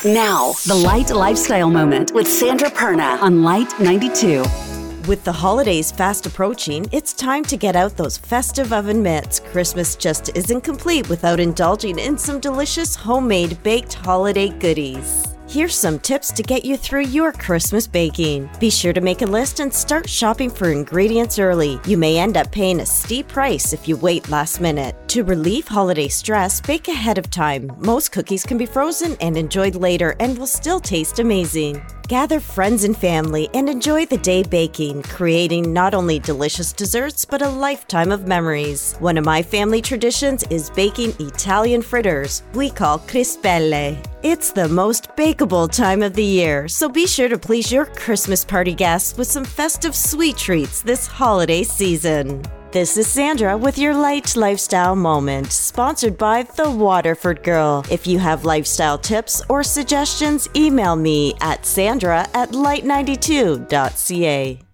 Now, the Light Lifestyle Moment with Sandra Perna on Light 92. With the holidays fast approaching, it's time to get out those festive oven mitts. Christmas just isn't complete without indulging in some delicious homemade baked holiday goodies. Here's some tips to get you through your Christmas baking. Be sure to make a list and start shopping for ingredients early. You may end up paying a steep price if you wait last minute. To relieve holiday stress, bake ahead of time. Most cookies can be frozen and enjoyed later and will still taste amazing. Gather friends and family and enjoy the day baking, creating not only delicious desserts, but a lifetime of memories. One of my family traditions is baking Italian fritters we call crispelle. It's the most bakeable time of the year, so be sure to please your Christmas party guests with some festive sweet treats this holiday season. This is Sandra with your Light Lifestyle Moment, sponsored by The Waterford Girl. If you have lifestyle tips or suggestions, email me at sandra@light92.ca.